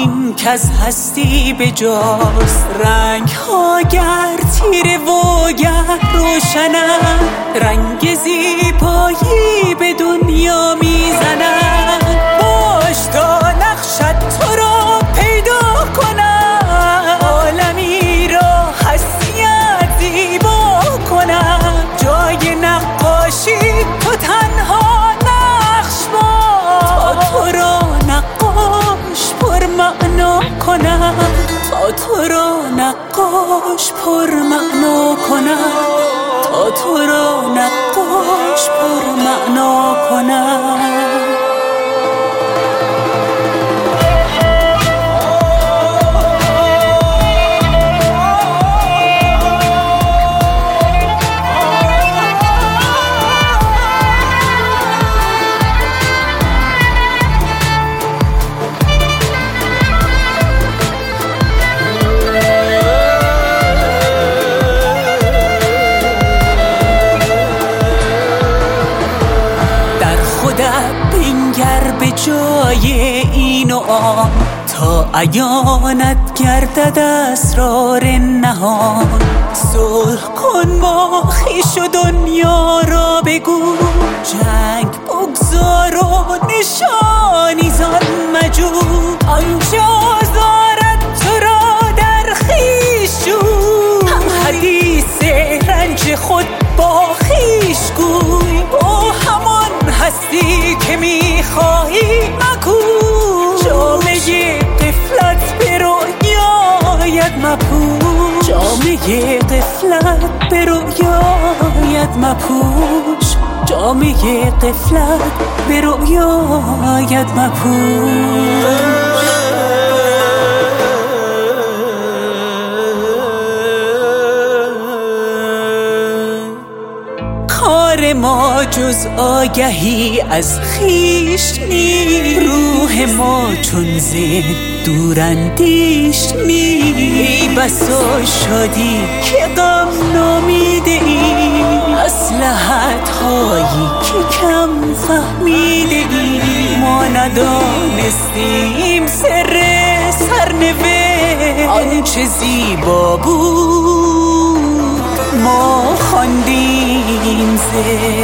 این که از هستی به جاست. رنگ ها گر تیره و گر روشنند، رنگ زیبایی به دنیا میزنند. باش تا نقشت تو را پیدا کنم، عالمی را هستیت زیبا کنم. جای نقاشی تو تنها نقش باش، تا تو را نقاش پر معنا کنم. تا تو را نقاش پر معنا کنم. تا تو را نقاش پر معنا کنم. بنگر به جای این و آن، تا عیانت گردد اسرار نهان. صلح کن با خویش و دنیا را بگو، جنگ بگذار و نشانی زان مجو. آنچه آزارد تو را در خویش جو، هم حدیث رنج خود با خویش گوی. با همان هستی که میخواهی مکو، جامعه غفلت به رویایت مپوش. جامعه غفلت به رویایت مپوش. جامعه غفلت به رویایت مپوش. کار ما جز آگهی از خویش نیست، روح ما چون ذهن دوراندیش نیست. ای بسا شادی که غم نامیده ای، مصلحت هایی که کم فهمیده ای. ما ندانستیم سر سرنوشت، آنچه زیبا بود ما خواندیم زشت.